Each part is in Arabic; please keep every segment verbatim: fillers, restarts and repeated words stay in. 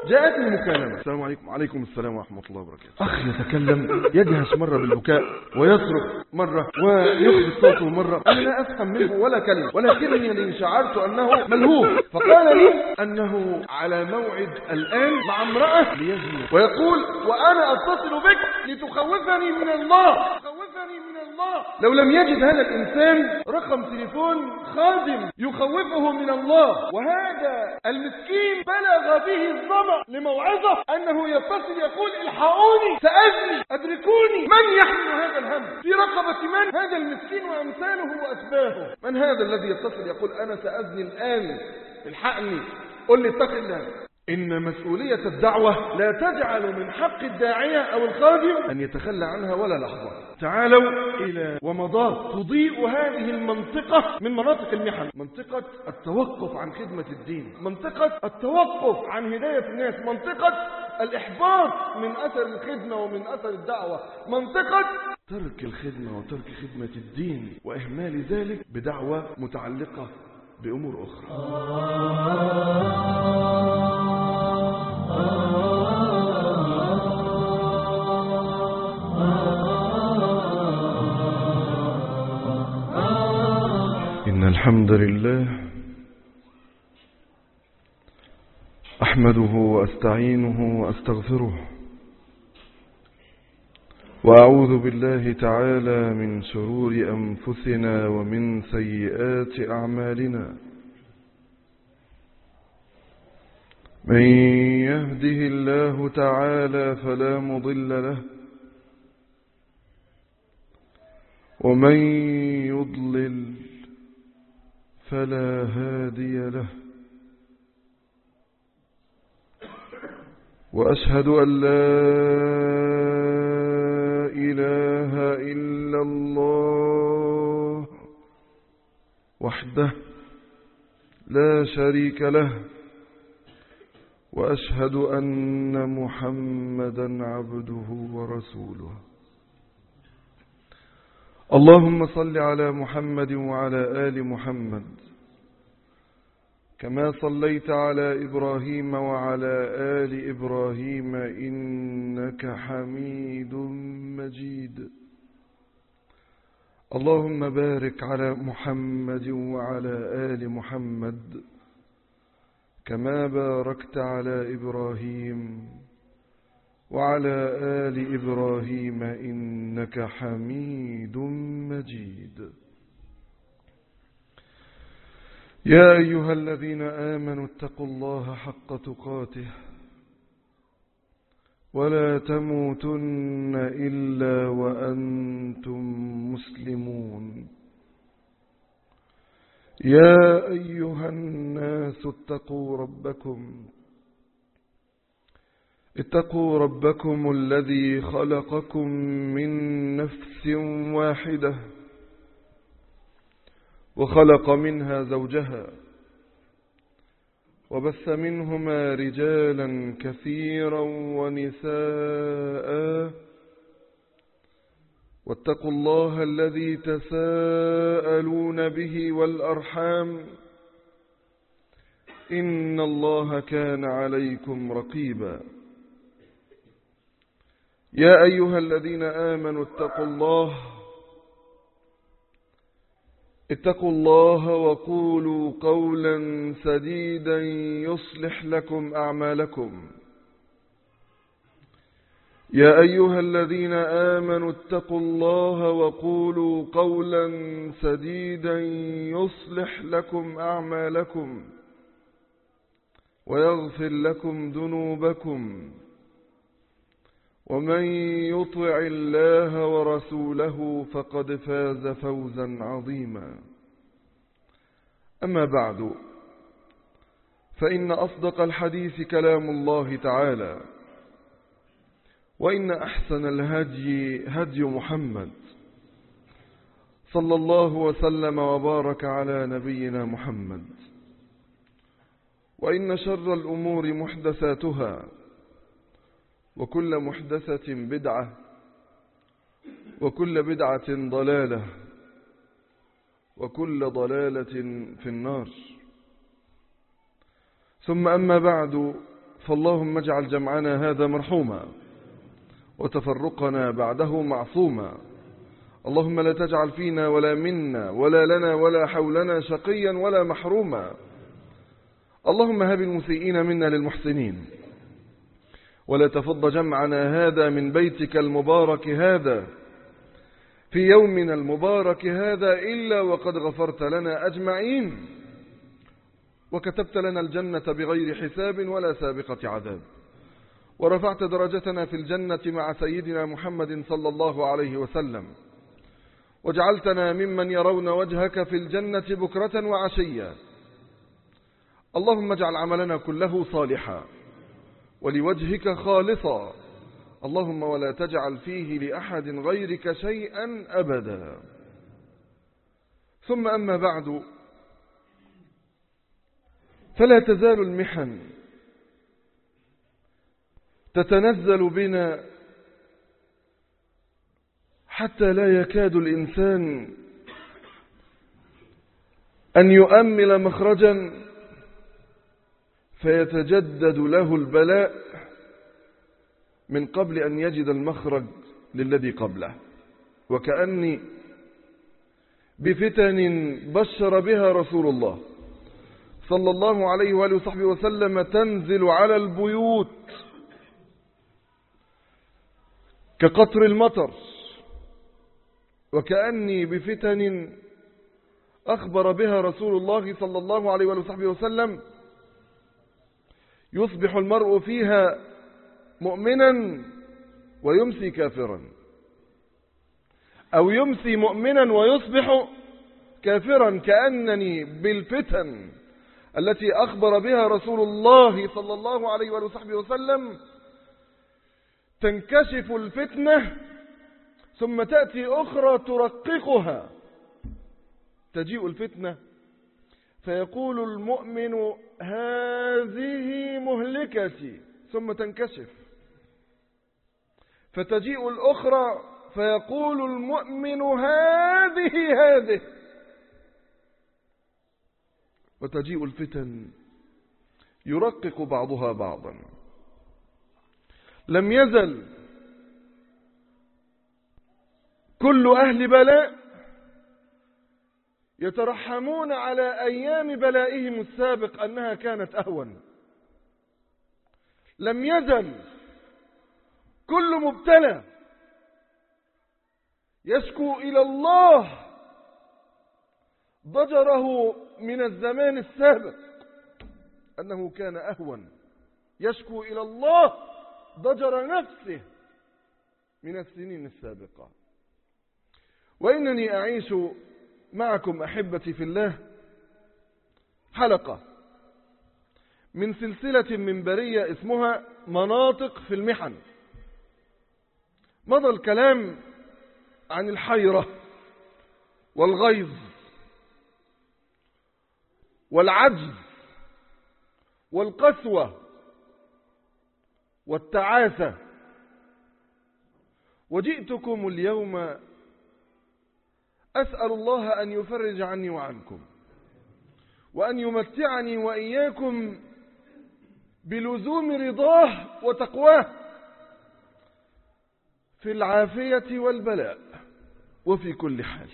جاءتني مكالمة. السلام عليكم. وعليكم السلام ورحمة الله وبركاته. أخ يتكلم يجهش مرة بالبكاء ويصرخ مرة ويخفض صوته مرة. أنا لا أفهم منه ولا كلمة، ولكنني شعرت أنه ملهوف. فقال لي أنه على موعد الآن مع امرأة ليزني، ويقول وأنا أتصل بك لتخوفني من الله، تخوفني من الله. لو لم يجد هذا الإنسان رقم تليفون خادم يخوفه من الله، وهذا المسكين بلغ به الظمأ لموعظة أنه يتصل يقول الحقوني سأزني أدركوني، من يحمل هذا الهم في رقبة من؟ هذا المسكين وأمثاله وأشباهه. من هذا الذي يتصل يقول أنا سأزني الآن، الحقني، قل لي اتق الله. إن مسؤولية الدعوة لا تجعل من حق الداعية أو الخادم أن يتخلى عنها ولا لحظة. تعالوا إلى ومضات تضيء هذه المنطقة من مناطق المحن، منطقة التوقف عن خدمة الدين، منطقة التوقف عن هداية الناس، منطقة الإحباط من أثر الخدمة ومن أثر الدعوة، منطقة ترك الخدمة وترك خدمة الدين وإهمال ذلك بدعوة متعلقة بأمور أخرى. إن الحمد لله أحمده وأستعينه وأستغفره، وأعوذ بالله تعالى من شرور أنفسنا ومن سيئات أعمالنا. من يهده الله تعالى فلا مضل له، ومن يضلل فلا هادي له. وأشهد أن لا إله إلا الله وحده لا شريك له، وأشهد أن محمدا عبده ورسوله. اللهم صل على محمد وعلى آل محمد كما صليت على إبراهيم وعلى آل إبراهيم إنك حميد مجيد. اللهم بارك على محمد وعلى آل محمد كما باركت على إبراهيم وعلى آل إبراهيم إنك حميد مجيد. يا أيها الذين آمنوا اتقوا الله حق تقاته ولا تموتن إلا وأنتم مسلمون. يا أيها الناس اتقوا ربكم اتقوا ربكم الذي خلقكم من نفس واحدة وخلق منها زوجها وبث منهما رجالا كثيرا ونساء، واتقوا الله الذي تساءلون به والأرحام إن الله كان عليكم رقيبا. يا أيها الذين آمنوا اتقوا الله اتقوا الله وقولوا قولا سديدا يصلح لكم أعمالكم. يا أيها الذين آمنوا اتقوا الله وقولوا قولا سديدا يصلح لكم أعمالكم ويغفر لكم ذنوبكم، ومن يطع الله ورسوله فقد فاز فوزا عظيما. أما بعد، فإن أصدق الحديث كلام الله تعالى، وإن أحسن الهدي هدي محمد صلى الله وسلم وبارك على نبينا محمد، وإن شر الأمور محدثاتها، وكل محدثة بدعة، وكل بدعة ضلالة، وكل ضلالة في النار. ثم أما بعد، فاللهم اجعل جمعنا هذا مرحوما وتفرقنا بعده معصوما. اللهم لا تجعل فينا ولا منا ولا لنا ولا حولنا شقيا ولا محروما. اللهم هب المسيئين منا للمحسنين، ولا تفض جمعنا هذا من بيتك المبارك هذا في يومنا المبارك هذا إلا وقد غفرت لنا أجمعين، وكتبت لنا الجنة بغير حساب ولا سابقة عذاب، ورفعت درجتنا في الجنة مع سيدنا محمد صلى الله عليه وسلم، وجعلتنا ممن يرون وجهك في الجنة بكرة وعشيا. اللهم اجعل عملنا كله صالحا ولوجهك خالصا، اللهم ولا تجعل فيه لأحد غيرك شيئا أبدا. ثم أما بعد، فلا تزال المحن تتنزل بنا حتى لا يكاد الإنسان أن يؤمل مخرجا فيتجدد له البلاء من قبل أن يجد المخرج للذي قبله، وكأني بفتن بشر بها رسول الله صلى الله عليه وآله وصحبه وسلم تنزل على البيوت كقطر المطر، وكأني بفتن أخبر بها رسول الله صلى الله عليه وآله وصحبه وسلم يصبح المرء فيها مؤمنا ويمسي كافرا، أو يمسي مؤمنا ويصبح كافرا، كأنني بالفتن التي أخبر بها رسول الله صلى الله عليه وآله وصحبه وسلم تنكشف الفتنة ثم تأتي أخرى ترققها. تجيء الفتنة فيقول المؤمن هذه مهلكتي ثم تنكشف، فتجيء الأخرى فيقول المؤمن هذه هذه، وتجيء الفتن يرقق بعضها بعضا. لم يزل كل أهل بلاء يترحمون على أيام بلائهم السابق أنها كانت أهون. لم يزل كل مبتلى يشكو إلى الله ضجره من الزمان السابق أنه كان أهون، يشكو إلى الله ضجر نفسه من السنين السابقة. وإنني أعيش معكم أحبتي في الله حلقة من سلسلة منبرية اسمها مناطق في المحن. مضى الكلام عن الحيرة والغيظ والعجز والقسوة والتعاسة، وجئتكم اليوم أسأل الله أن يفرج عني وعنكم، وأن يمتعني وإياكم بلزوم رضاه وتقواه في العافية والبلاء وفي كل حال.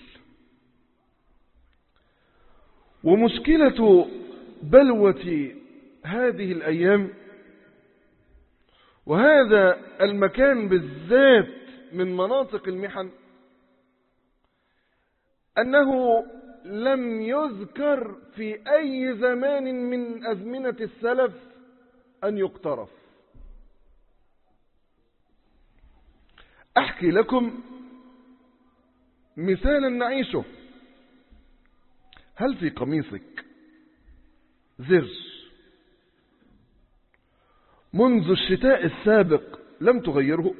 ومشكلة بلوة هذه الأيام وهذا المكان بالذات من مناطق المحن أنه لم يذكر في أي زمان من أزمنة السلف أن يقترف. أحكي لكم مثالا نعيشه. هل في قميصك زر منذ الشتاء السابق لم تغيره؟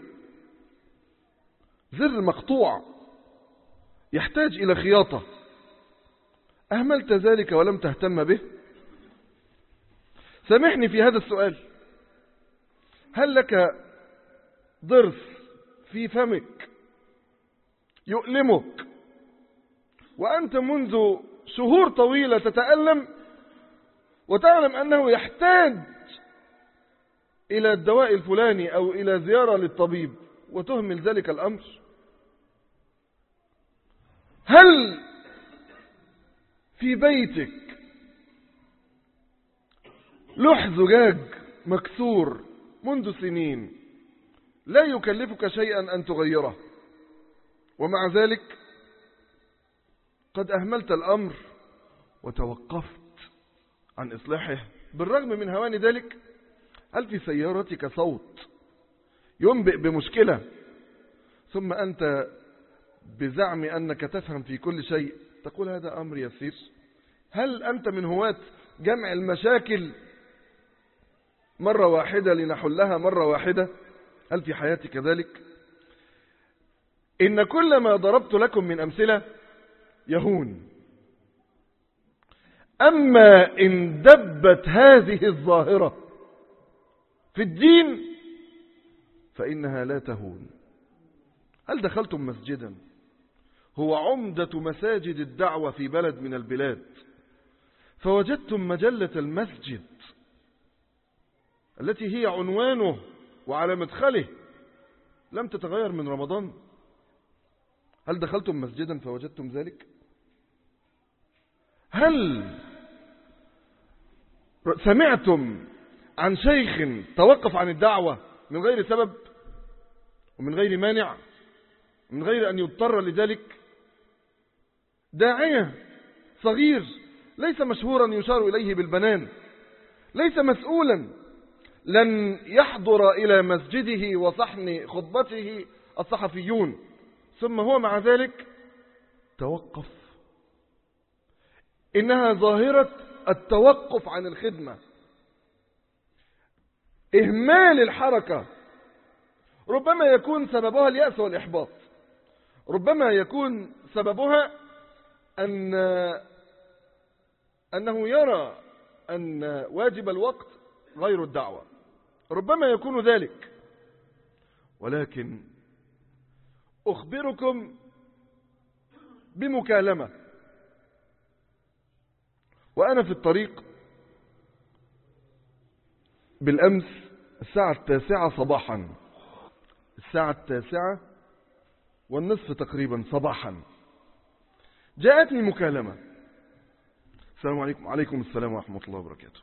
زر مقطوع يحتاج إلى خياطة، أهملت ذلك ولم تهتم به؟ سامحني في هذا السؤال. هل لك ضرس في فمك يؤلمك وأنت منذ شهور طويلة تتألم وتعلم أنه يحتاج إلى الدواء الفلاني أو إلى زيارة للطبيب وتهمل ذلك الأمر؟ هل في بيتك لوح زجاج مكسور منذ سنين لا يكلفك شيئا أن تغيره، ومع ذلك قد أهملت الأمر وتوقفت عن إصلاحه بالرغم من هوان ذلك؟ هل في سيارتك صوت ينبئ بمشكلة ثم أنت بزعم أنك تفهم في كل شيء تقول هذا أمر يسير؟ هل أنت من هواة جمع المشاكل مرة واحدة لنحلها مرة واحدة؟ هل في حياتك ذلك؟ إن كل ما ضربت لكم من أمثلة يهون، أما إن دبت هذه الظاهرة في الدين فإنها لا تهون. هل دخلتم مسجدا هو عمدة مساجد الدعوة في بلد من البلاد فوجدتم مجلة المسجد التي هي عنوانه وعلى مدخله لم تتغير من رمضان؟ هل دخلتم مسجدا فوجدتم ذلك؟ هل سمعتم عن شيخ توقف عن الدعوة من غير سبب ومن غير مانع من غير أن يضطر لذلك؟ داعية صغير ليس مشهورا يشار إليه بالبنان، ليس مسؤولا، لن يحضر إلى مسجده وصحن خطبته الصحفيون، ثم هو مع ذلك توقف. إنها ظاهرة التوقف عن الخدمة، إهمال الحركة. ربما يكون سببها اليأس والإحباط، ربما يكون سببها أن أنه يرى أن واجب الوقت غير الدعوة، ربما يكون ذلك. ولكن أخبركم بمكالمة وأنا في الطريق بالأمس الساعة التاسعة صباحا، الساعة التاسعة والنصف تقريبا صباحا، جاءتني مكالمة. السلام عليكم. عليكم السلام ورحمة الله وبركاته.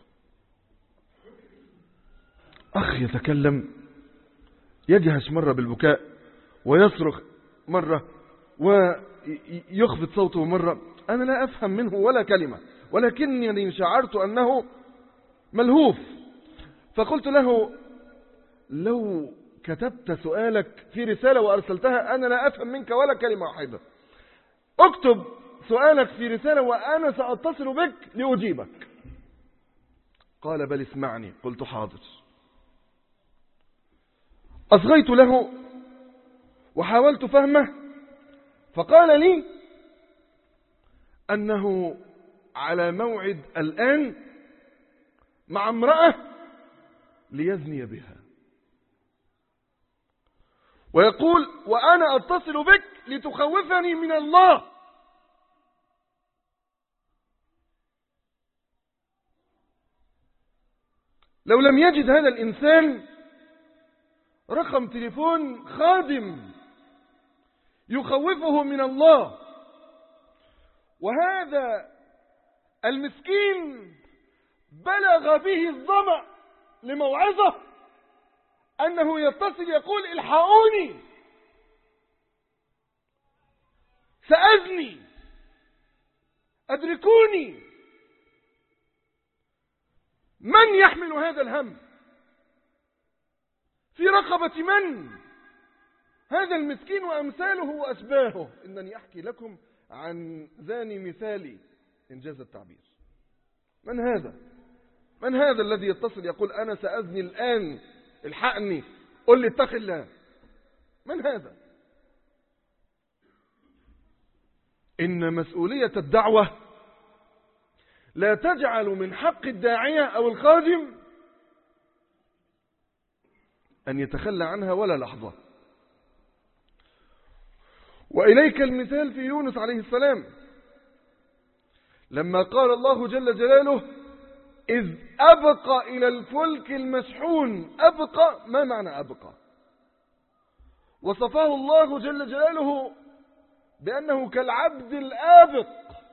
أخ يتكلم يجهش مرة بالبكاء ويصرخ مرة ويخفض صوته مرة، أنا لا أفهم منه ولا كلمة، ولكنني شعرت أنه ملهوف. فقلت له لو كتبت سؤالك في رسالة وأرسلتها أنا لا أفهم منك ولا كلمة واحدة، اكتب سؤالك في رسالة وأنا سأتصل بك لأجيبك. قال بل اسمعني. قلت حاضر. أصغيت له وحاولت فهمه، فقال لي أنه على موعد الآن مع امرأة ليزني بها، ويقول وأنا أتصل بك لتخوفني من الله. لو لم يجد هذا الإنسان رقم تليفون خادم يخوفه من الله، وهذا المسكين بلغ به الظمأ لموعظة أنه يتصل يقول الحقوني سأزني أدركوني. من يحمل هذا الهم؟ في رقبة من؟ هذا المسكين وأمثاله وأشباهه. إنني أحكي لكم عن زاني مثالي إنجاز التعبير. من هذا؟ من هذا الذي يتصل يقول أنا سأزني الآن الحقني قل لي اتق الله؟ من هذا؟ إن مسؤولية الدعوة لا تجعل من حق الداعية أو الخادم أن يتخلى عنها ولا لحظة. وإليك المثال في يونس عليه السلام لما قال الله جل جلاله إذ أبقى إلى الفلك المشحون. أبقى، ما معنى أبقى؟ وصفه الله جل جلاله بأنه كالعبد الآبق.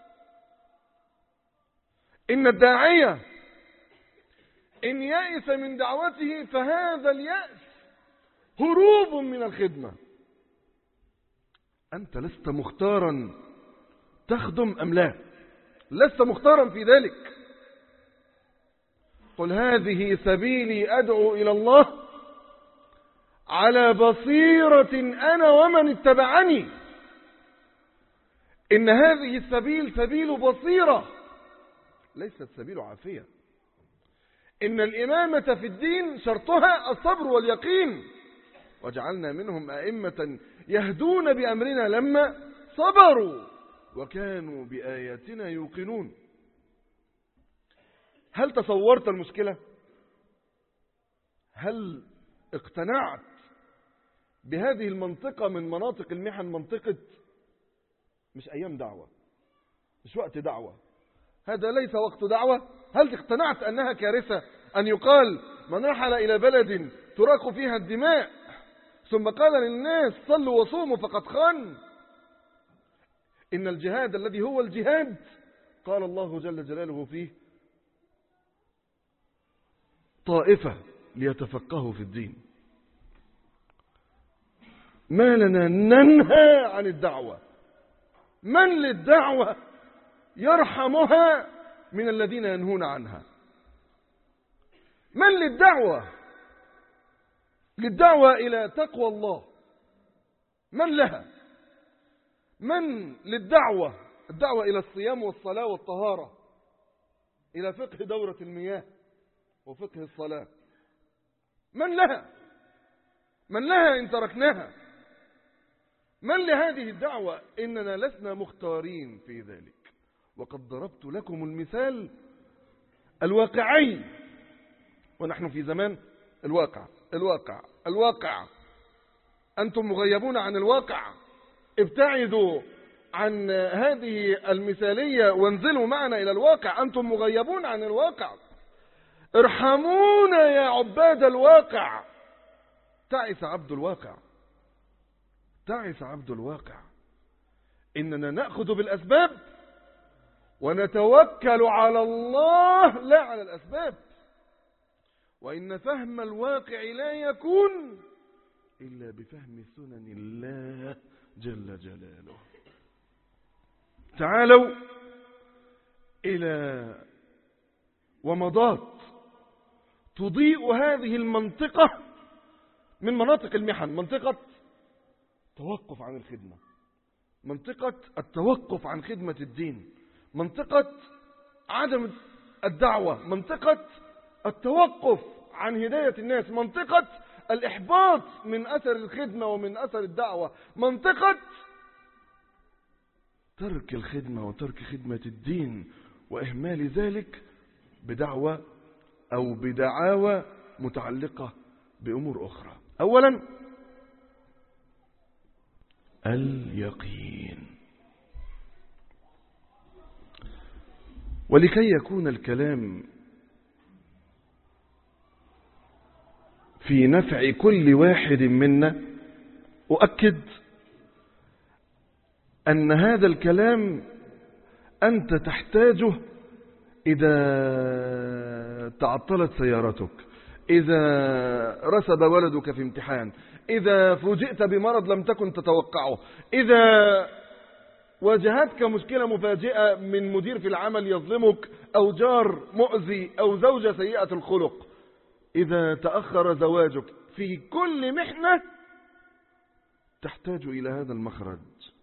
إن الداعية إن يأس من دعوته فهذا اليأس هروب من الخدمة. أنت لست مختارا تخدم أم لا، لست مختارا في ذلك. قل هذه سبيلي أدعو إلى الله على بصيرة أنا ومن اتبعني. إن هذه السبيل سبيل بصيرة ليست سبيل عافية. إن الإمامة في الدين شرطها الصبر واليقين، وجعلنا منهم أئمة يهدون بأمرنا لما صبروا وكانوا بآياتنا يوقنون. هل تصورت المشكلة؟ هل اقتنعت بهذه المنطقة من مناطق المحن؟ منطقة مش أيام دعوة، مش وقت دعوة، هذا ليس وقت دعوة. هل اقتنعت أنها كارثة أن يقال من رحل إلى بلد تراق فيها الدماء ثم قال للناس صلوا وصوموا فقد خان؟ إن الجهاد الذي هو الجهاد قال الله جل جلاله فيه طائفة ليتفقهوا في الدين. ما لنا ننهى عن الدعوة؟ من للدعوة يرحمها من الذين ينهون عنها؟ من للدعوة للدعوة إلى تقوى الله؟ من لها؟ من للدعوة الدعوة إلى الصيام والصلاة والطهارة، إلى فقه دورة المياه وفقه الصلاة؟ من لها؟ من لها إن تركناها؟ من لهذه الدعوة؟ إننا لسنا مختارين في ذلك. وقد ضربت لكم المثال الواقعي، ونحن في زمان الواقع الواقع الواقع. أنتم مغيبون عن الواقع. ابتعدوا عن هذه المثالية وانزلوا معنا إلى الواقع. أنتم مغيبون عن الواقع. ارحمونا يا عباد الواقع. تعس عبد الواقع، تعس عبد الواقع. إننا نأخذ بالأسباب ونتوكل على الله لا على الأسباب. وإن فهم الواقع لا يكون إلا بفهم سنن الله جل جلاله. تعالوا إلى ومضات تضيء هذه المنطقة من مناطق المحن. منطقة توقف عن الخدمة، منطقة التوقف عن خدمة الدين، منطقة عدم الدعوة، منطقة التوقف عن هداية الناس، منطقة الإحباط من أثر الخدمة ومن أثر الدعوة، منطقة ترك الخدمة وترك خدمة الدين وإهمال ذلك بدعوة أو بدعاوى متعلقة بأمور أخرى. أولا اليقين. ولكي يكون الكلام في نفع كل واحد منا، أؤكد أن هذا الكلام أنت تحتاجه إذا تعطلت سيارتك، إذا رسب ولدك في امتحان، إذا فوجئت بمرض لم تكن تتوقعه، إذا واجهتك مشكلة مفاجئة من مدير في العمل يظلمك، أو جار مؤذي، أو زوجة سيئة الخلق، إذا تأخر زواجك. في كل محنة تحتاج إلى هذا المخرج،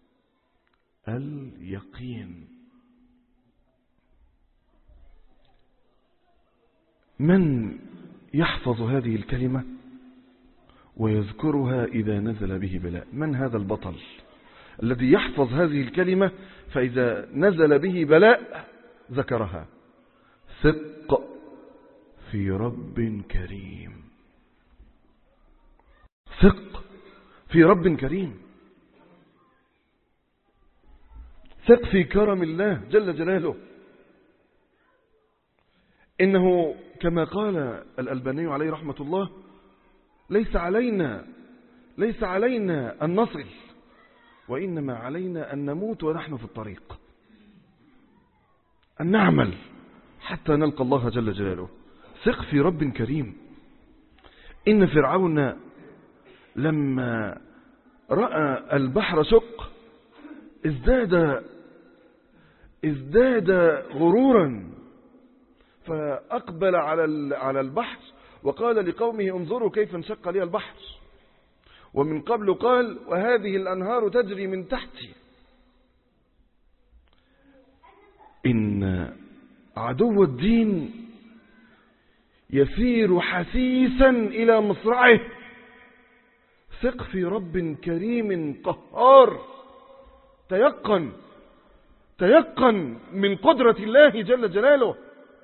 اليقين. من يحفظ هذه الكلمة ويذكرها إذا نزل به بلاء؟ من هذا البطل الذي يحفظ هذه الكلمة فإذا نزل به بلاء ذكرها؟ ثق في رب كريم، ثق في رب كريم، ثق في كرم الله جل جلاله. إنه كما قال الألباني عليه رحمة الله ليس علينا ليس علينا أن نصل، وإنما علينا أن نموت ونحن في الطريق، أن نعمل حتى نلقى الله جل جلاله. ثق في رب كريم. إن فرعون لما رأى البحر شق ازداد ازداد غرورا، فأقبل على على البحر وقال لقومه انظروا كيف انشق لي البحر، ومن قبل قال وهذه الأنهار تجري من تحتي. إن عدو الدين يسير حسيسا إلى مصرعه. ثق في رب كريم قهار. تيقن تيقن من قدرة الله جل جلاله.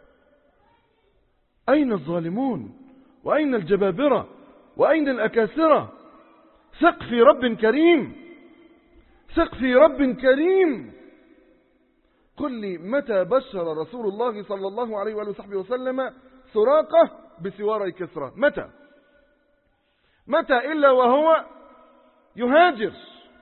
أين الظالمون وأين الجبابرة وأين الأكاسرة؟ ثق في رب كريم. ثق في رب كريم. قل لي متى بشر رسول الله صلى الله عليه وآله وصحبه وسلم سراقة بسواري كسرى؟ متى متى إلا وهو يهاجر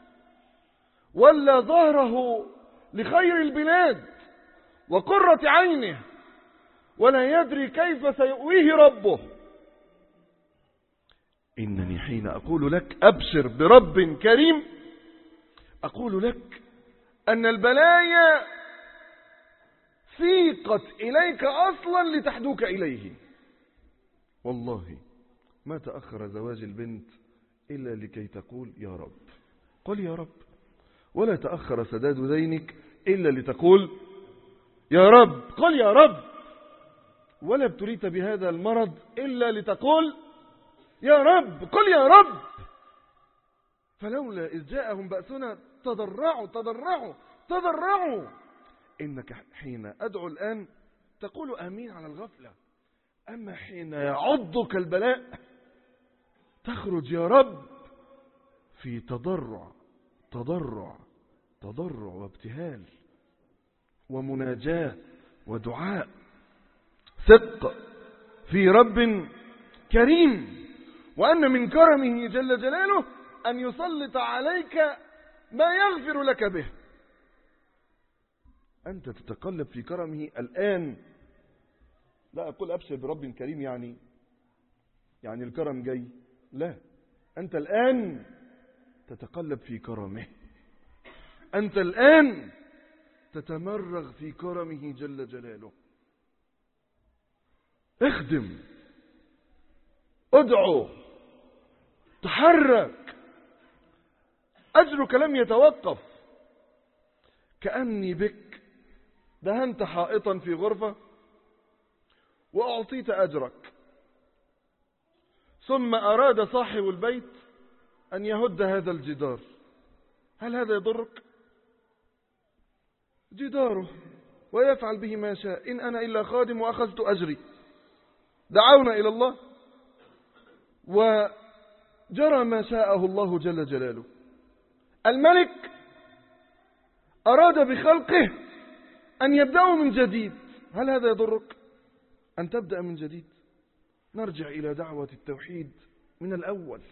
ولا ظهره لخير البلاد وقرة عينه، ولا يدري كيف سيؤويه ربه. إنني حين أقول لك أبشر برب كريم أقول لك أن البلايا سيقت إليك أصلا لتحدوك إليه. والله ما تأخر زواج البنت إلا لكي تقول يا رب. قل يا رب. ولا تأخر سداد دينك إلا لتقول يا رب. قل يا رب. ولا ابتليت بهذا المرض إلا لتقول يا رب. قل يا رب. فلولا إذ جاءهم بأسنا تضرعوا تضرعوا تضرعوا. إنك حين أدعو الآن تقول آمين على الغفلة، أما حين يعضك البلاء تخرج يا رب في تضرع تضرع تضرع وابتهال ومناجاة ودعاء. ثق في رب كريم، وأن من كرمه جل جلاله أن يسلط عليك ما يغفر لك به. أنت تتقلب في كرمه الآن. لا أقول أبشر برب كريم يعني يعني الكرم جاي، لا، أنت الآن تتقلب في كرمه. أنت الآن تتمرغ في كرمه جل جلاله. اخدم، ادعو، تحرك. أجرك لم يتوقف. كأني بك دهنت حائطا في غرفة وأعطيت أجرك، ثم أراد صاحب البيت أن يهد هذا الجدار، هل هذا يضرك؟ جداره ويفعل به ما شاء، إن أنا إلا خادم وأخذت أجري. دعونا إلى الله وجرى ما شاءه الله جل جلاله. الملك أراد بخلقه أن يبدأوا من جديد، هل هذا يضرك؟ أن تبدأ من جديد. نرجع إلى دعوة التوحيد من الأول،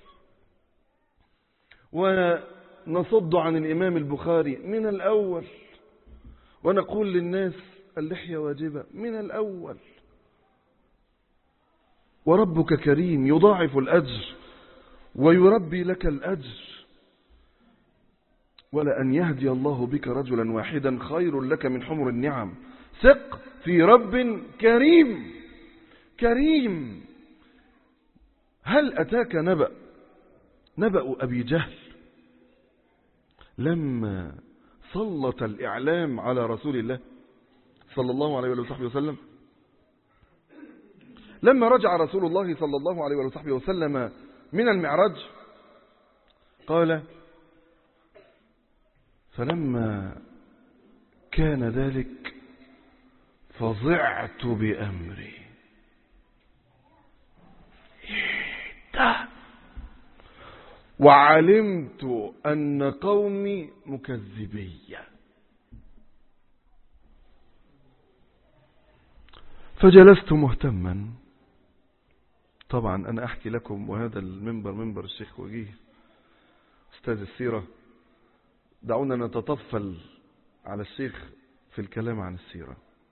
ونصد عن الإمام البخاري من الأول، ونقول للناس اللحية واجبة من الأول. وربك كريم يضاعف الأجر ويربي لك الأجر. ولأن يهدي الله بك رجلا واحدا خير لك من حمر النعم. ثق في رب كريم كريم. هل أتاك نبأ نبأ أبي جهل لما سلط الإعلام على رسول الله صلى الله عليه وصحبه وسلم؟ لما رجع رسول الله صلى الله عليه وصحبه وسلم من المعراج قال فلما كان ذلك فظعت بأمري. وعلمت أن قومي مكذبية. فجلست مهتما. طبعا أنا أحكي لكم وهذا المنبر منبر الشيخ وجيه أستاذ السيرة، دعونا نتطفل على الشيخ في الكلام عن السيرة.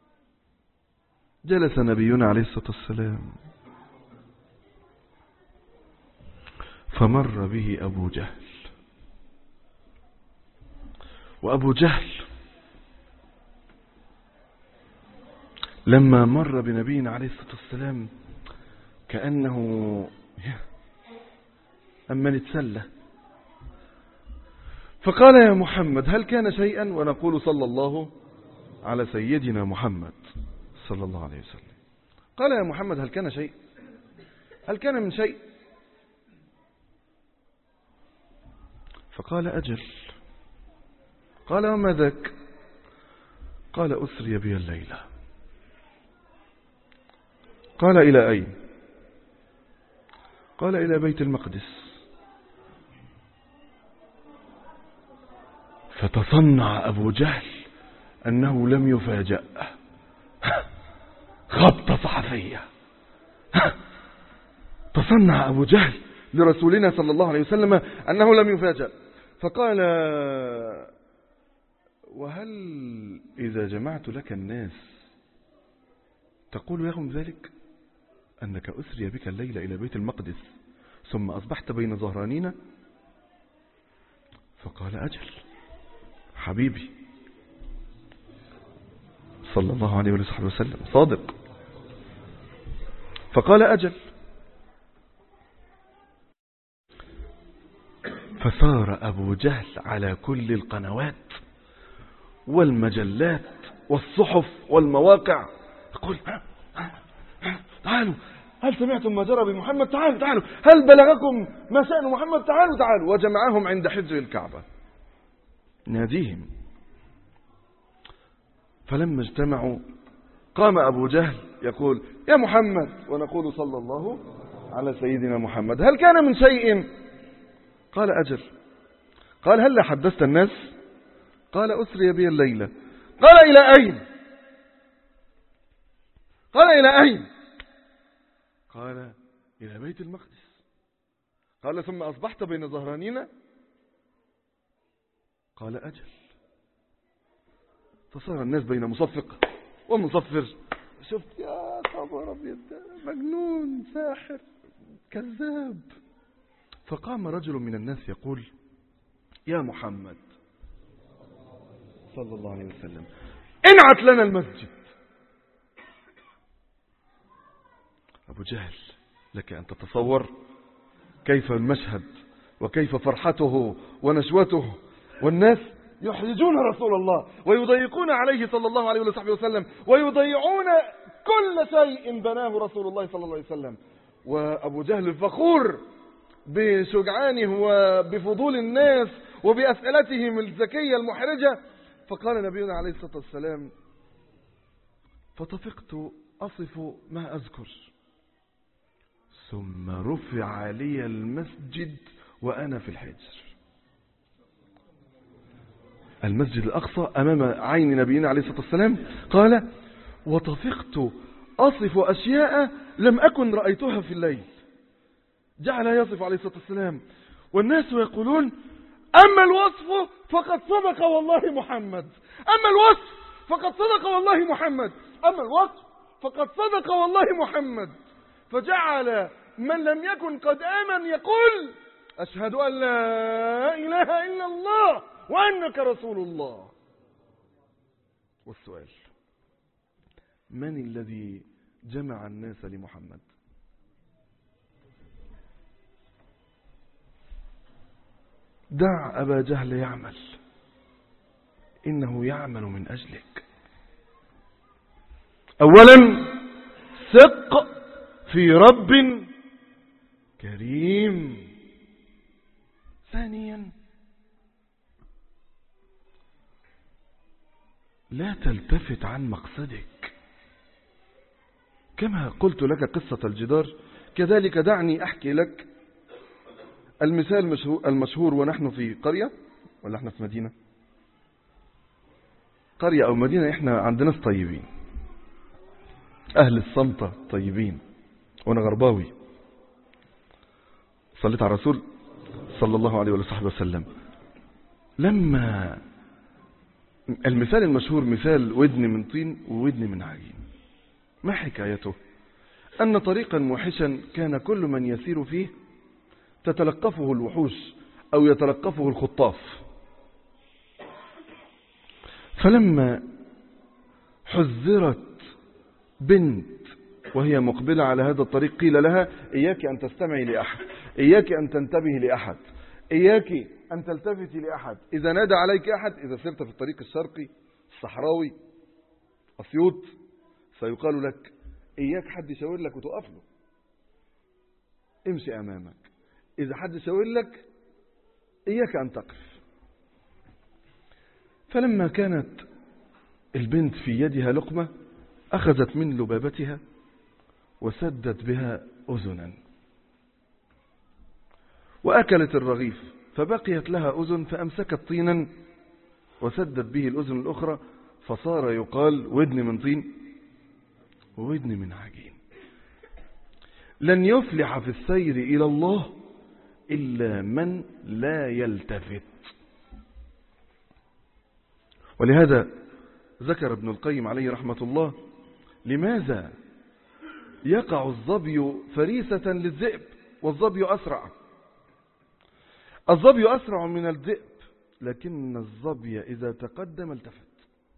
جلس نبينا عليه الصلاة والسلام فمر به أبو جهل. وأبو جهل لما مر بنبينا عليه الصلاة والسلام كأنه أما نتسلى، فقال يا محمد هل كان شيئا؟ ونقول صلى الله على سيدنا محمد صلى الله عليه وسلم. قال يا محمد هل كان شيء؟ هل كان من شيء؟ فقال أجل. قال وما ذاك؟ قال أسري بي الليلة. قال إلى أين؟ قال إلى بيت المقدس. فتصنع أبو جهل أنه لم يفاجأ، خبطة صحفية. تصنع أبو جهل لرسولنا صلى الله عليه وسلم أنه لم يفاجأ، فقال وهل إذا جمعت لك الناس تقول لهم ذلك أنك أسري بك الليلة إلى بيت المقدس ثم أصبحت بين ظهرانينا؟ فقال أجل حبيبي صلى الله عليه وسلم صادق. فقال أجل. فثار أبو جهل على كل القنوات والمجلات والصحف والمواقع يقول تعالوا هل سمعتم ما جرى بمحمد؟ تعالوا تعالوا هل بلغكم ما شأن محمد؟ تعالوا تعالوا. وجمعهم عند حجر الكعبة ناديهم. فلما اجتمعوا قام أبو جهل يقول يا محمد، ونقول صلى الله على سيدنا محمد هل كان من شيء؟ قال أجل. قال هل حدثت الناس؟ قال أسري بي الليلة. قال إلى أين؟ قال إلى أين؟ قال إلى بيت المقدس. قال ثم أصبحت بين ظهرانينا؟ قال أجل. فصار الناس بين مصفق ومصفر. شفت يا خبر أبيض، مجنون ساحر كذاب. فقام رجل من الناس يقول يا محمد صلى الله عليه وسلم انعت لنا المسجد. أبو جهل لك أن تتصور كيف المشهد وكيف فرحته ونشوته، والناس يحرجون رسول الله ويضيقون عليه صلى الله عليه وسلم ويضيعون كل شيء بناه رسول الله صلى الله عليه وسلم. وأبو جهل الفخور بشجعانه وبفضول الناس وبأسئلتهم الذكية المحرجة. فقال نبينا عليه الصلاة والسلام فطفقت أصف ما أذكر ثم رفع لي المسجد وأنا في الحجر. المسجد الأقصى أمام عين نبينا عليه الصلاة والسلام. قال وطفقت أصف أشياء لم أكن رأيتها في الليل. جعل يصف عليه الصلاة والسلام والناس يقولون أما الوصف فقد صدق والله محمد، أما الوصف فقد صدق والله محمد، أما الوصف فقد صدق والله محمد. فجعل من لم يكن قد آمن يقول أشهد أن لا إله إلا الله وأنك رسول الله. والسؤال من الذي جمع الناس لمحمد؟ دع أبا جهل يعمل، إنه يعمل من أجلك. أولا ثق في رب كريم. ثانيا لا تلتفت عن مقصدك. كما قلت لك قصة الجدار كذلك دعني أحكي لك المثال المشهور. ونحن في قرية ولا احنا في مدينة؟ قرية أو مدينة. احنا عندنا ناس طيبين. أهل الصمتة طيبين. وأنا غرباوي صليت على الرسول صلى الله عليه وصحبه وسلم. لما المثال المشهور مثال ودن من طين وودن من عجين، ما حكايته؟ أن طريقا موحشا كان كل من يسير فيه تتلقفه الوحوش أو يتلقفه الخطاف. فلما حذرت بنت وهي مقبلة على هذا الطريق قيل لها إياك أن تستمعي لأحد، إياك أن تنتبهي لأحد، إياك أن تلتفتي لأحد. إذا نادى عليك أحد، إذا سرت في الطريق الشرقي الصحراوي أسيوط، سيقال لك إياك حد يشاور لك وتقف له، امشي أمامك. إذا حد شاور لك إياك أن تقف. فلما كانت البنت في يدها لقمة أخذت من لبابتها وسدت بها أذنا وأكلت الرغيف، فبقيت لها أذن فأمسكت طينا وسدت به الأذن الأخرى، فصار يقال ودن من طين وودن من عجين. لن يفلح في السير إلى الله إلا من لا يلتفت. ولهذا ذكر ابن القيم عليه رحمة الله لماذا يقع الظبي فريسة للذئب والظبي أسرع. الظبي أسرع من الذئب، لكن الظبي إذا تقدم التفت،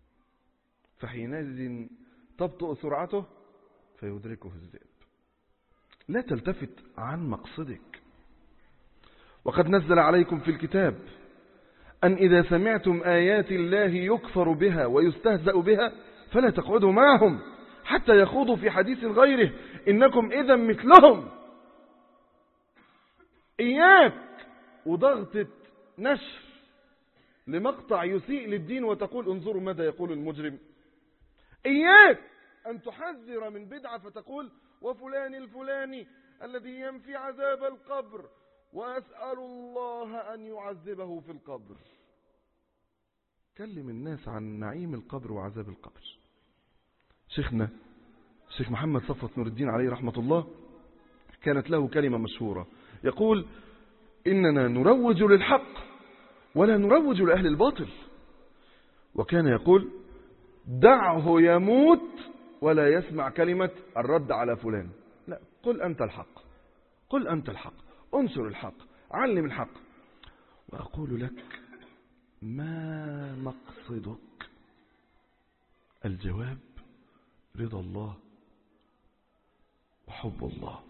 فحينئذ تبطئ سرعته فيدركه الذئب. لا تلتفت عن مقصدك. وقد نزل عليكم في الكتاب أن إذا سمعتم آيات الله يكفر بها ويستهزأ بها فلا تقعدوا معهم حتى يخوضوا في حديث غيره إنكم إذا مثلهم. إياك وضغطة نشر لمقطع يسيء للدين وتقول انظروا ماذا يقول المجرم. إياك أن تحذر من بدعة فتقول وفلان الفلاني الذي ينفي عذاب القبر وأسأل الله أن يعذبه في القبر. كلم الناس عن نعيم القبر وعذاب القبر. شيخنا الشيخ محمد صفوة نور الدين عليه رحمة الله كانت له كلمة مشهورة يقول إننا نروج للحق ولا نروج لأهل الباطل. وكان يقول دعه يموت ولا يسمع كلمة الرد على فلان، لا، قل أنت الحق، قل أنت الحق، انشر الحق، علم الحق. وأقول لك ما مقصدك؟ الجواب رضا الله وحب الله.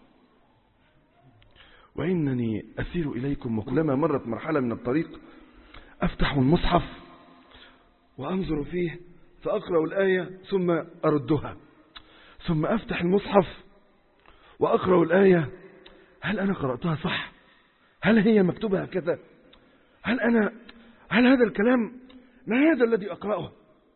وإنني أسير إليكم وكلما مرت مرحلة من الطريق أفتح المصحف وأنظر فيه فأقرأ الآية ثم أردها، ثم أفتح المصحف وأقرأ الآية، هل أنا قرأتها صح؟ هل هي مكتوبة هكذا؟ هل أنا هل هذا الكلام ما هذا الذي أقرأه؟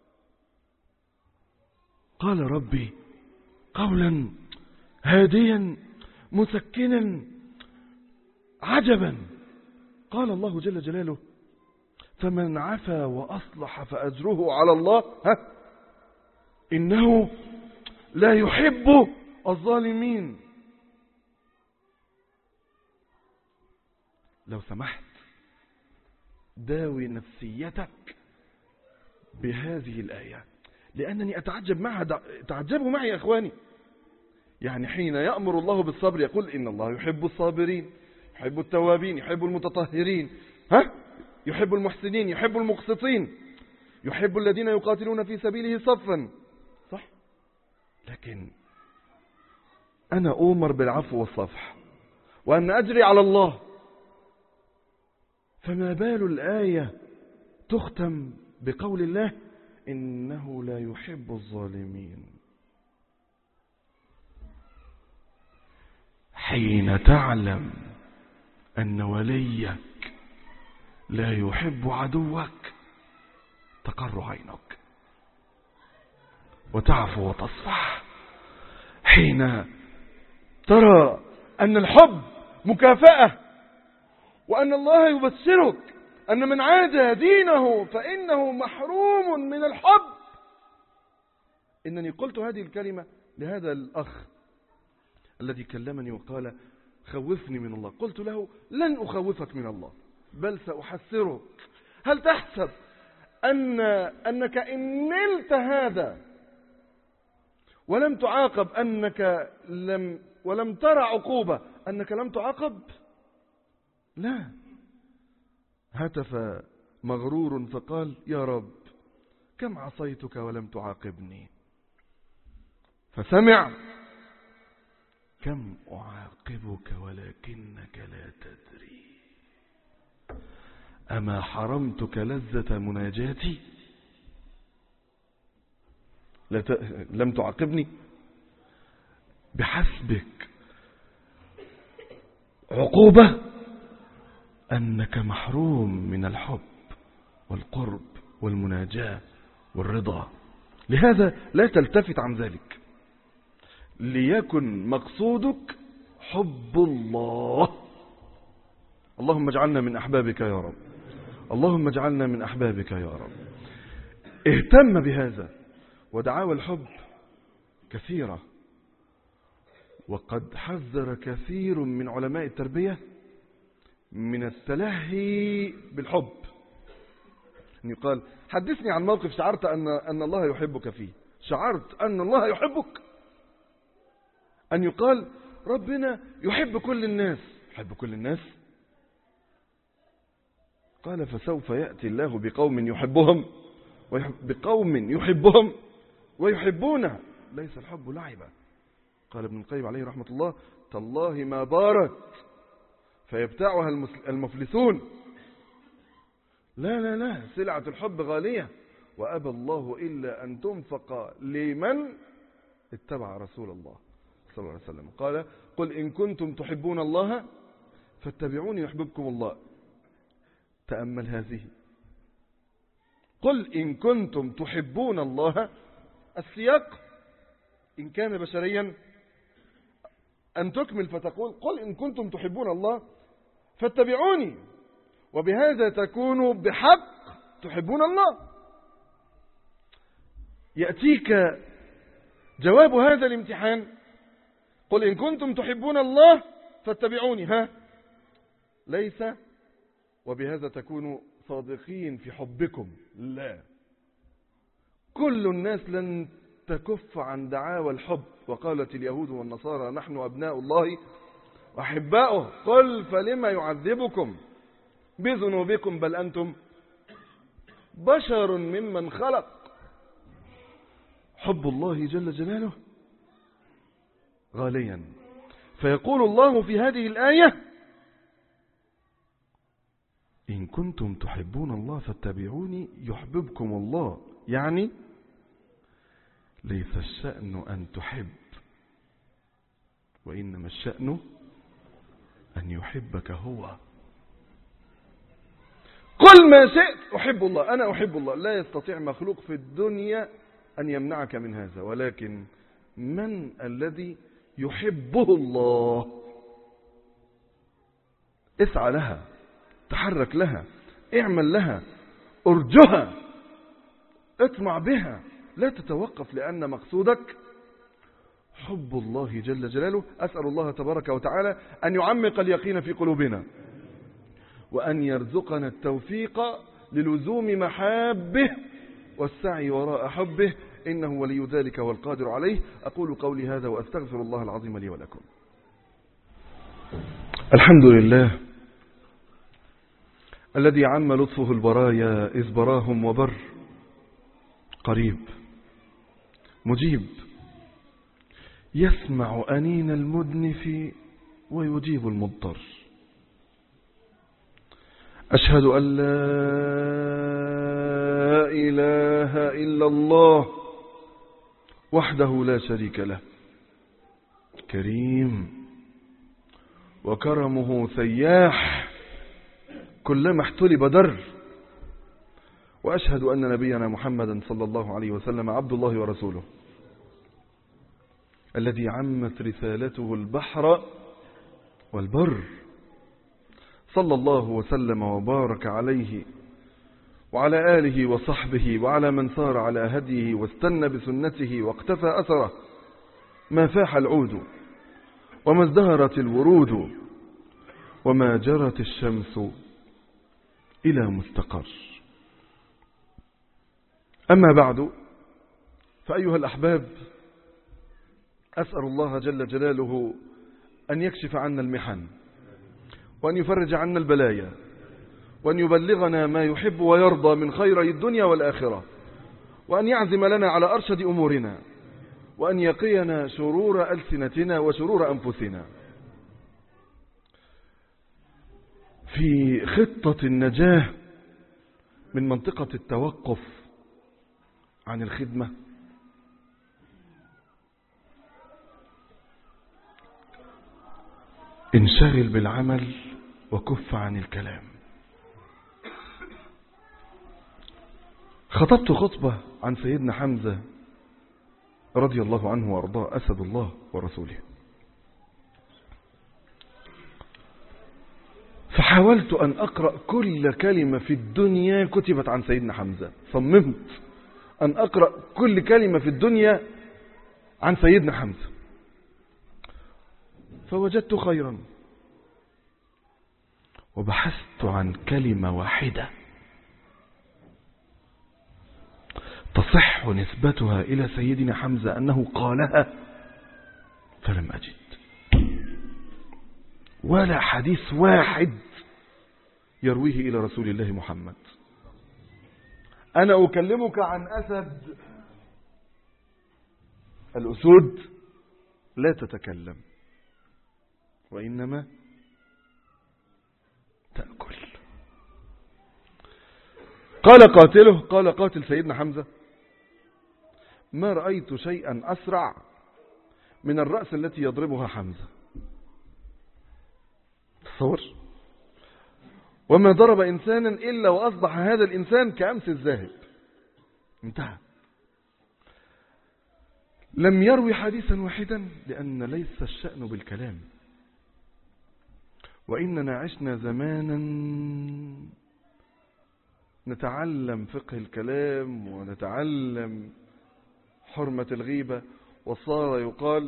قال ربي قولا هاديا مسكنا عجبا. قال الله جل جلاله فمن عفا وأصلح فأجره على الله ها إنه لا يحب الظالمين. لو سمحت داوي نفسيتك بهذه الآية، لأنني أتعجب معها. تعجبوا معي يا أخواني. يعني حين يأمر الله بالصبر يقول إن الله يحب الصابرين، يحب التوابين، يحب المتطهرين، ها يحب المحسنين، يحب المقسطين، يحب الذين يقاتلون في سبيله صفا، صح؟ لكن أنا أؤمر بالعفو والصفح وأن أجري على الله، فما بال الآية تختم بقول الله إنه لا يحب الظالمين. حين تعلم أن وليك لا يحب عدوك تقر عينك وتعفو وتصفح. حين ترى أن الحب مكافأة وأن الله يبشرك أن من عاد دينه فإنه محروم من الحب. إنني قلت هذه الكلمة لهذا الأخ الذي كلمني وقال خوفني من الله، قلت له لن أخوفك من الله بل سأحسرك. هل تحسب أن أنك إن نلت هذا ولم تعاقب أنك لم ولم ترى عقوبة أنك لم تعاقب؟ لا. هتف مغرور فقال يا رب كم عصيتك ولم تعاقبني. فسمع كم أعاقبك ولكنك لا تدري أما حرمتك لذة مناجاتي. ت... لم تعاقبني بحسبك عقوبة أنك محروم من الحب والقرب والمناجاة والرضا. لهذا لا تلتفت عن ذلك، ليكن مقصودك حب الله. اللهم اجعلنا من أحبابك يا رب، اللهم اجعلنا من أحبابك يا رب. اهتم بهذا. ودعاوى الحب كثيرة، وقد حذر كثير من علماء التربية من التلهي بالحب. أن يقال حدثني عن موقف شعرت أن أن الله يحبك فيه. شعرت أن الله يحبك. أن يقال ربنا يحب كل الناس. يحب كل الناس؟ قال فسوف يأتي الله بقوم يحبهم بقوم يحبهم ويحبونه. ليس الحب لعبا. قال ابن القيم عليه رحمة الله تالله ما بارت فيبتاعها المفلسون. لا لا لا، سلعة الحب غالية، وأبى الله إلا أن تنفق لمن اتبع رسول الله صلى الله عليه وسلم. قال قل إن كنتم تحبون الله فاتبعوني يحببكم الله. تأمل هذه، قل إن كنتم تحبون الله. السياق إن كان بشريا أن تكمل فتقول قل إن كنتم تحبون الله فاتبعوني، وبهذا تكونوا بحق تحبون الله. يأتيك جواب هذا الامتحان قل إن كنتم تحبون الله فاتبعوني، ها ليس وبهذا تكونوا صادقين في حبكم. لا، كل الناس لن تكف عن دعاوى الحب. وقالت اليهود والنصارى نحن أبناء الله وأحباؤه. قل فلما يعذبكم بذنوبكم بل أنتم بشر ممن خلق. حب الله جل جلاله غاليا. فيقول الله في هذه الآية إن كنتم تحبون الله فاتبعوني يحببكم الله. يعني ليس الشأن أن تحب، وإنما الشأن أن يحبك هو. قل ما شئت أحب الله، أنا أحب الله. لا يستطيع مخلوق في الدنيا أن يمنعك من هذا، ولكن من الذي يحبه الله؟ اسعى لها، تحرك لها، اعمل لها، ارجها، اطمع بها، لا تتوقف، لأن مقصودك حب الله جل جلاله. أسأل الله تبارك وتعالى أن يعمق اليقين في قلوبنا، وأن يرزقنا التوفيق للزوم محابه والسعي وراء حبه، إنه ولي ذلك والقادر عليه. أقول قولي هذا وأستغفر الله العظيم لي ولكم. الحمد لله الذي عم لطفه البرايا إذ براهم وبر، قريب مجيب يسمع أنين المدنف ويجيب المضطر. أشهد أن لا إله إلا الله وحده لا شريك له، كريم وكرمه سياح كلما احتلب در. وأشهد أن نبينا محمدا صلى الله عليه وسلم عبد الله ورسوله، الذي عمت رسالته البحر والبر، صلى الله وسلم وبارك عليه وعلى آله وصحبه وعلى من سار على هديه واستنى بسنته واقتفى أثره ما فاح العود وما ازدهرت الورود وما جرت الشمس إلى مستقر. أما بعد، فأيها الأحباب، أسأل الله جل جلاله أن يكشف عنا المحن، وأن يفرج عنا البلايا، وأن يبلغنا ما يحب ويرضى من خيري الدنيا والآخرة، وأن يعزم لنا على أرشد أمورنا، وأن يقينا شرور ألسنتنا وشرور أنفسنا. في خطة النجاة من منطقة التوقف عن الخدمة انشغل بالعمل وكف عن الكلام. خطبت خطبة عن سيدنا حمزة رضي الله عنه وارضاه، أسد الله ورسوله، فحاولت أن أقرأ كل كلمة في الدنيا كتبت عن سيدنا حمزة. صممت أن أقرأ كل كلمة في الدنيا عن سيدنا حمزة، فوجدت خيرا، وبحثت عن كلمة واحدة تصح نسبتها إلى سيدنا حمزة أنه قالها، فلم أجد ولا حديث واحد يرويه إلى رسول الله محمد. أنا أكلمك عن أسد، الأسود لا تتكلم وإنما تأكل. قال قاتله، قال قاتل سيدنا حمزة: ما رأيت شيئا أسرع من الرأس التي يضربها حمزة. تصور، وما ضرب إنسانا إلا وأصبح هذا الإنسان كأمس الذاهب. انتهى. لم يروي حديثا واحدا، لأن ليس الشأن بالكلام، وإننا عشنا زمانا نتعلم فقه الكلام ونتعلم حرمة الغيبة، وصار يقال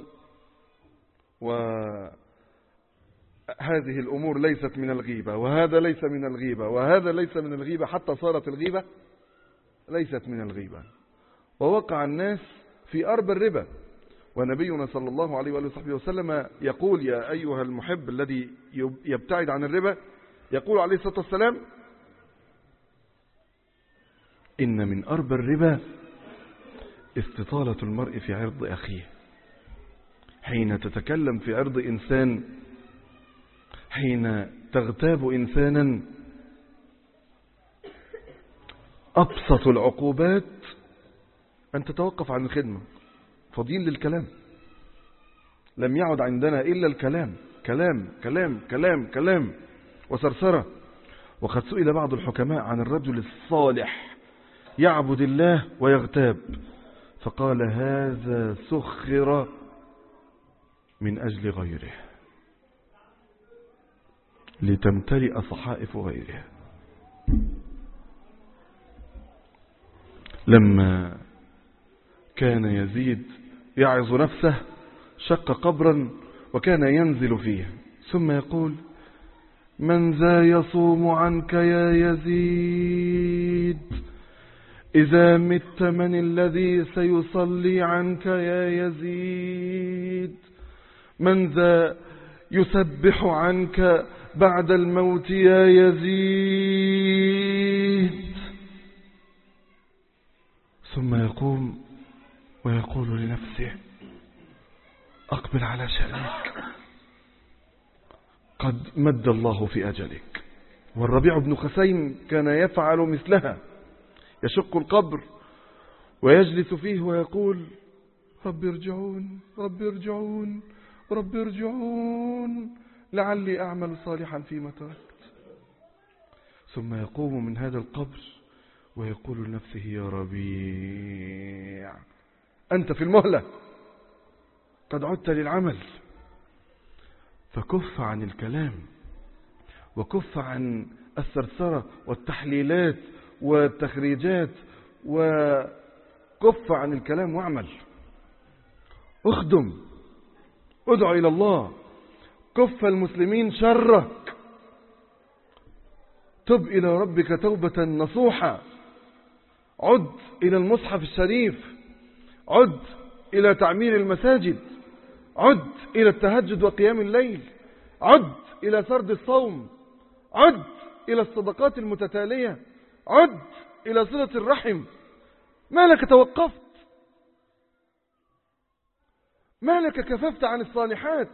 وهذه الأمور ليست من الغيبة، وهذا ليس من الغيبة، وهذا ليس من الغيبة، حتى صارت الغيبة ليست من الغيبة. ووقع الناس في أرب الربا، ونبينا صلى الله عليه وآله وصحبه وسلم يقول: يا أيها المحب الذي يبتعد عن الربا، يقول عليه الصلاة والسلام: إن من أرب الربا استطالة المرء في عرض أخيه. حين تتكلم في عرض إنسان، حين تغتاب إنسانا، أبسط العقوبات أن تتوقف عن الخدمة. فضيل للكلام، لم يعد عندنا إلا الكلام، كلام كلام كلام كلام وسرسرة. وقد سئل بعض الحكماء عن الرجل الصالح يعبد الله ويغتاب، فقال: هذا سخر من أجل غيره لتمتلئ صحائف غيره. لما كان يزيد يعظ نفسه شق قبرا وكان ينزل فيه، ثم يقول: من ذا يصوم عنك يا يزيد؟ إذا مت من الذي سيصلي عنك يا يزيد؟ من ذا يسبح عنك بعد الموت يا يزيد؟ ثم يقوم ويقول لنفسه: أقبل على شأنك، قد مد الله في أجلك. والربيع بن خثيم كان يفعل مثلها، يشق القبر ويجلس فيه ويقول: رب ارجعون رب ارجعون رب ارجعون لعلي أعمل صالحا فيما تركت. ثم يقوم من هذا القبر ويقول لنفسه: يا ربيع، أنت في المهلة، قد عدت للعمل. فكف عن الكلام، وكف عن الثرثرة والتحليلات والتخريجات، وكف عن الكلام واعمل. اخدم ادع إلى الله، كف المسلمين شرك، تب إلى ربك توبة نصوحة، عد إلى المصحف الشريف، عد إلى تعمير المساجد، عد إلى التهجد وقيام الليل، عد إلى سرد الصوم، عد إلى الصدقات المتتالية، عد إلى صلة الرحم. ما لك توقفت؟ ما لك كففت عن الصالحات؟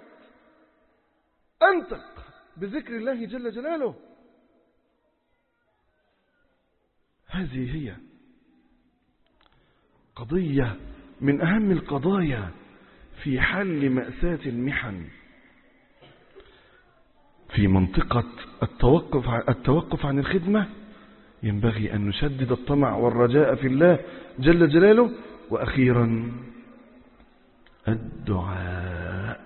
أنطق بذكر الله جل جلاله. هذه هي قضية من أهم القضايا في حل مأساة المحن. في منطقة التوقف التوقف عن الخدمة ينبغي أن نشدد الطمع والرجاء في الله جل جلاله. وأخيرا الدعاء.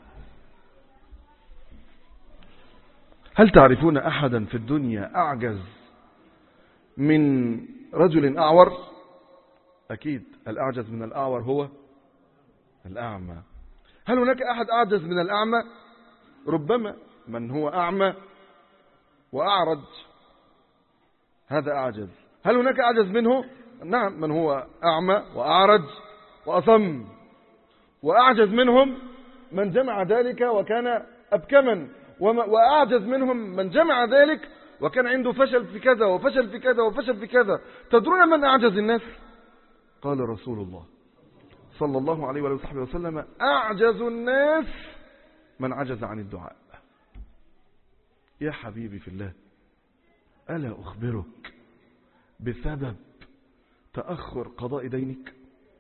هل تعرفون أحدا في الدنيا أعجز من رجل أعور؟ أكيد الأعجز من الأعور هو الأعمى. هل هناك أحد أعجز من الأعمى؟ ربما من هو أعمى وأعرج هذا أعجز. هل هناك أعجز منه؟ نعم، من هو أعمى وأعرج وأصم. وأعجز منهم من جمع ذلك وكان أبكما، وأعجز منهم من جمع ذلك وكان عنده فشل في كذا وفشل في كذا وفشل في كذا. تدرون من أعجز الناس؟ قال رسول الله صلى الله عليه وآله وسلم: أعجز الناس من عجز عن الدعاء. يا حبيبي في الله، ألا أخبرك بسبب تأخر قضاء دينك؟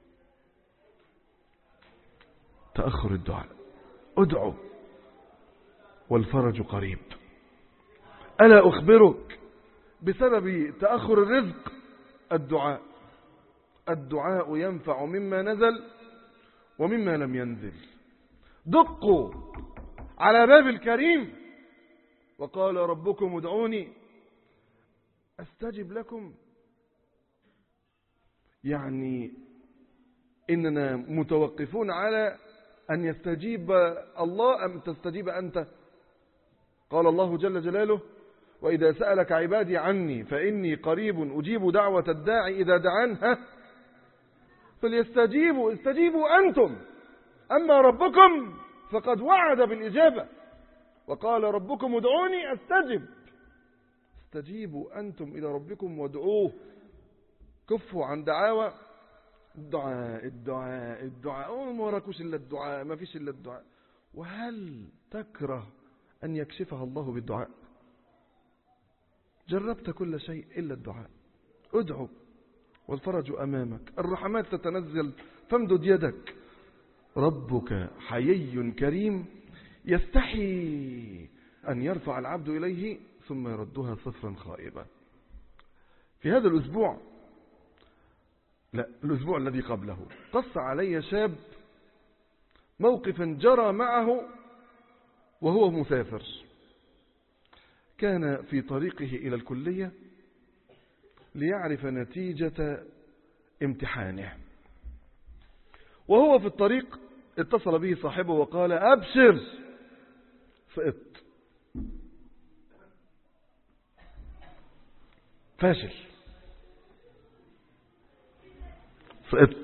تأخر الدعاء. ادعو والفرج قريب. ألا أخبرك بسبب تأخر الرزق؟ الدعاء. الدعاء ينفع مما نزل ومما لم ينزل. دقوا على باب الكريم وقال ربكم ادعوني أستجب لكم. يعني إننا متوقفون على أن يستجيب الله أم تستجيب أنت؟ قال الله جل جلاله: وإذا سألك عبادي عني فإني قريب أجيب دعوة الداعي إذا دعان ها فليستجيبوا. استجيبوا أنتم، أما ربكم فقد وعد بالإجابة وقال ربكم ادعوني أستجب. استجيبوا أنتم إلى ربكم وادعوه. كفوا عن دعاوى الدعاء الدعاء الدعاء ما وراكوش إلا الدعاء، ما فيش إلا الدعاء. وهل تكره أن يكشفها الله بالدعاء؟ جربت كل شيء إلا الدعاء. ادعو والفرج أمامك، الرحمات تتنزل فامدد يدك. ربك حيي كريم يستحي أن يرفع العبد إليه ثم يردها صفرا خائبا. في هذا الأسبوع لا الأسبوع الذي قبله قص علي شاب موقفا جرى معه وهو مسافر. كان في طريقه إلى الكلية ليعرف نتيجة امتحانه، وهو في الطريق اتصل به صاحبه وقال: أبشر سقطت. فاشل، سقطت.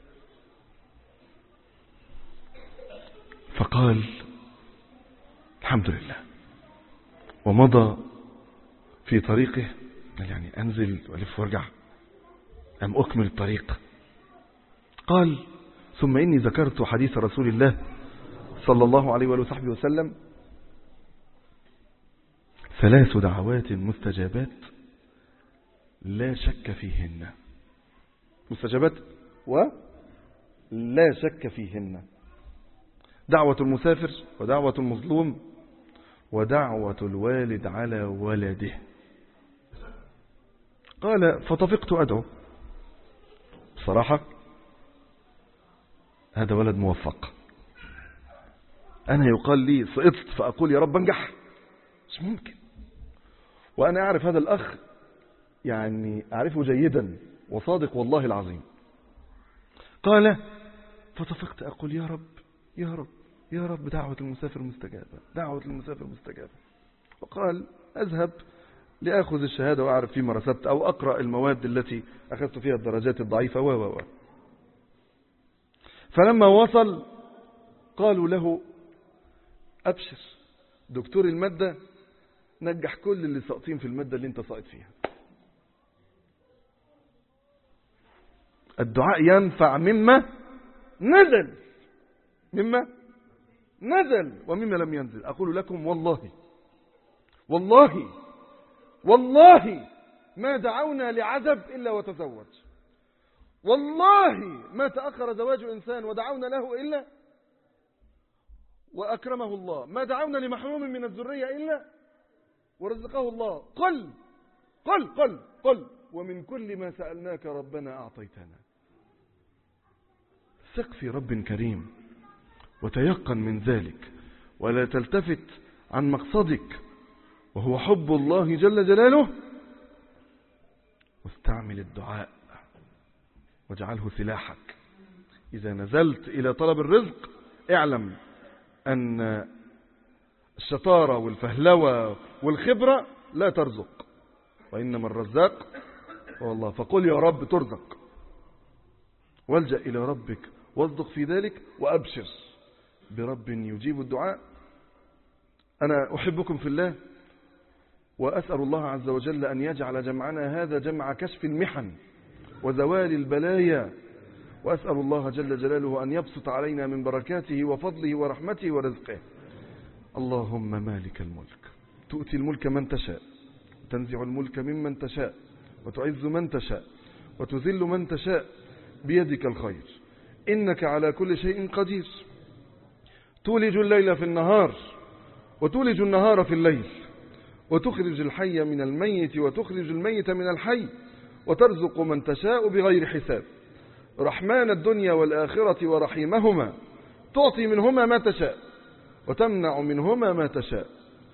فقال: الحمد لله، ومضى في طريقه. يعني أنزل وألف وارجع أم أكمل الطريق؟ قال: ثم إني ذكرت حديث رسول الله صلى الله عليه وآله وسلم: ثلاث دعوات مستجابات لا شك فيهن. مستجابات ولا شك فيهن: دعوة المسافر، ودعوة المظلوم، ودعوة الوالد على ولده. قال: فطفقت أدعو. بصراحة هذا ولد موفق. أنا يقال لي سقطت فأقول يا رب انجح؟ مش ممكن. وأنا أعرف هذا الأخ، يعني أعرفه جيدا وصادق والله العظيم. قال: فطفقت أقول يا رب يا رب يا رب دعوة المسافر مستجابة، دعوة المسافر مستجابة. وقال أذهب لأخذ الشهادة وأعرف فيما رسبت، أو أقرأ المواد التي أخذت فيها الدرجات الضعيفة و و و فلما وصل قالوا له أبشر، دكتور المادة نجح كل اللي ساقطين في المادة اللي انت ساقط فيها. الدعاء ينفع مما نزل، مما نزل ومما لم ينزل. أقول لكم والله والله والله ما دعونا لعذب إلا وتزوج، والله ما تأخر زواج إنسان ودعونا له إلا وأكرمه الله، ما دعونا لمحروم من الذرية إلا ورزقه الله. قل قل قل قل ومن كل ما سألناك ربنا أعطيتنا. ثق في رب كريم وتيقن من ذلك، ولا تلتفت عن مقصدك وهو حب الله جل جلاله، واستعمل الدعاء واجعله سلاحك. إذا نزلت إلى طلب الرزق اعلم أن الشطارة والفهلوة والخبرة لا ترزق، وإنما الرزاق هو الله. فقل يا رب ترزق، والجأ إلى ربك واصدق في ذلك، وأبشر برب يجيب الدعاء. أنا أحبكم في الله، وأسأل الله عز وجل أن يجعل جمعنا هذا جمع كشف المحن وزوال البلايا، وأسأل الله جل جلاله أن يبسط علينا من بركاته وفضله ورحمته ورزقه. اللهم مالك الملك، تؤتي الملك من تشاء، تنزع الملك ممن تشاء، وتعز من تشاء، وتذل من تشاء، بيدك الخير، إنك على كل شيء قدير. تولج الليل في النهار وتولج النهار في الليل، وتخرج الحي من الميت وتخرج الميت من الحي، وترزق من تشاء بغير حساب. رحمن الدنيا والآخرة ورحيمهما، تعطي منهما ما تشاء وتمنع منهما ما تشاء.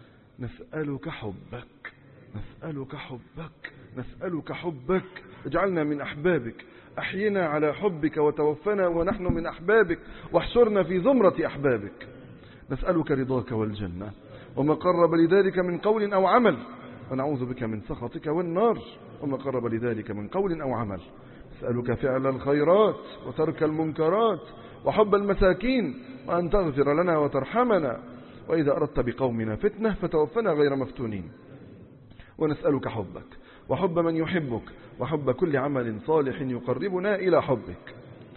نسألك حبك، نسألك حبك، نسألك حبك. اجعلنا من أحبابك، أحينا على حبك، وتوفنا ونحن من أحبابك، واحشرنا في زمرة أحبابك. نسألك رضاك والجنة وما قرب لذلك من قول أو عمل، ونعوذ بك من سخطك والنار وما قرب لذلك من قول أو عمل. نسألك فعل الخيرات وترك المنكرات وحب المساكين، وأن تغفر لنا وترحمنا، وإذا أردت بقومنا فتنة فتوفنا غير مفتونين. ونسألك حبك وحب من يحبك وحب كل عمل صالح يقربنا إلى حبك.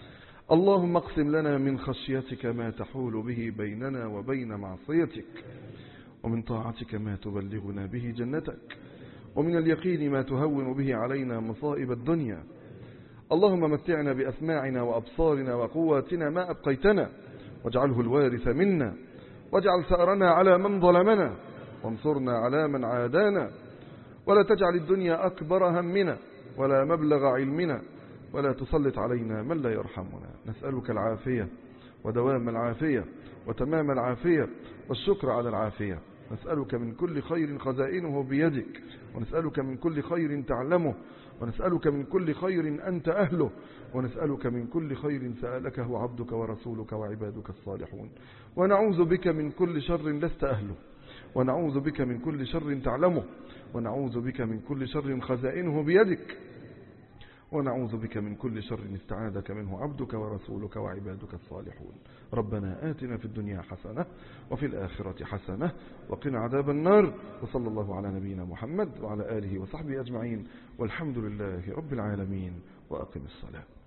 اللهم اقسم لنا من خشيتك ما تحول به بيننا وبين معصيتك، ومن طاعتك ما تبلغنا به جنتك، ومن اليقين ما تهون به علينا مصائب الدنيا. اللهم متعنا بأسماعنا وأبصارنا وقواتنا ما أبقيتنا، واجعله الوارث منا، واجعل ثأرنا على من ظلمنا، وانصرنا على من عادانا، ولا تجعل الدنيا أكبر همنا ولا مبلغ علمنا، ولا تسلط علينا من لا يرحمنا. نسألك العافية ودوام العافية وتمام العافية والشكر على العافية. نسألك من كل خير خزائنه بيدك، ونسألك من كل خير تعلمه، ونسألك من كل خير أنت أهله، ونسألك من كل خير سألكه عبدك ورسولك وعبادك الصالحون، ونعوذ بك من كل شر لست أهله، ونعوذ بك من كل شر تعلمه، ونعوذ بك من كل شر خزائنه بيدك، ونعوذ بك من كل شر استعاذك منه عبدك ورسولك وعبادك الصالحون. ربنا آتنا في الدنيا حسنة وفي الآخرة حسنة وقنا عذاب النار. وصلى الله على نبينا محمد وعلى آله وصحبه أجمعين، والحمد لله رب العالمين. وأقم الصلاة.